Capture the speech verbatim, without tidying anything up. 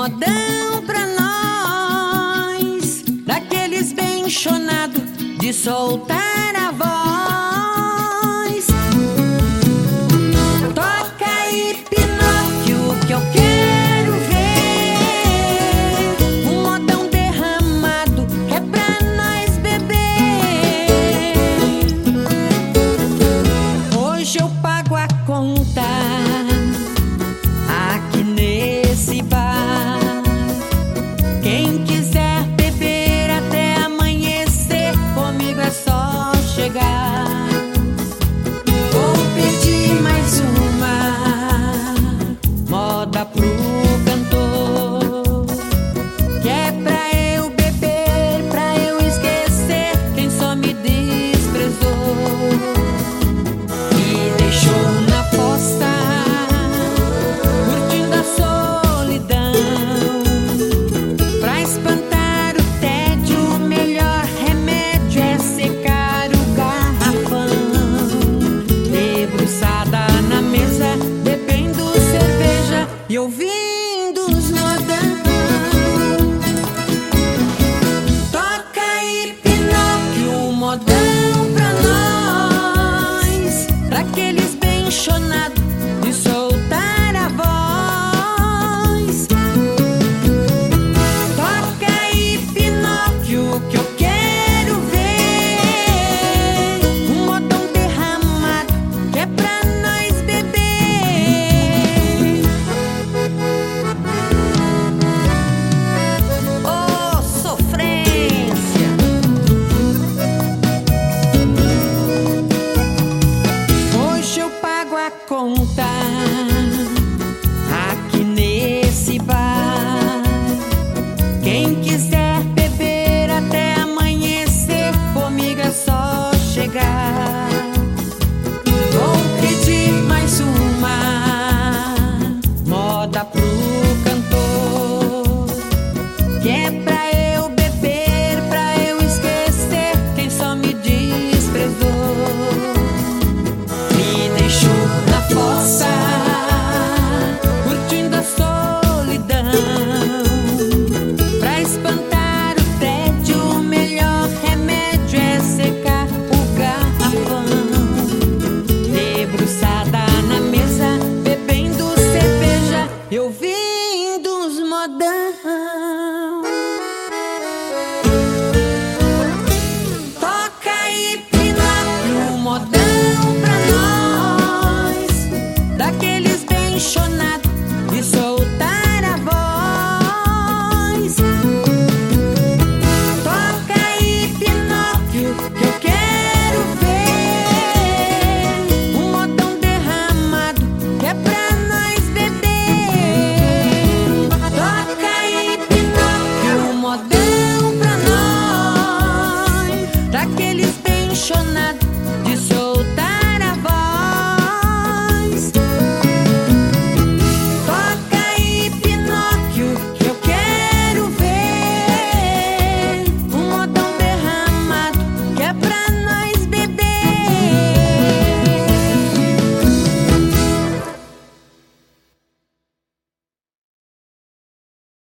modão pra nós, daqueles bem chonado de soltar a voz. Toca aí, Pinóquio, que eu quero ver um modão derramado que é pra nós beber. Hoje eu pago a conta aqui nesse bar. Quem quiser beber até amanhecer, comigo é só chegar. Vou pedir mais uma moda pro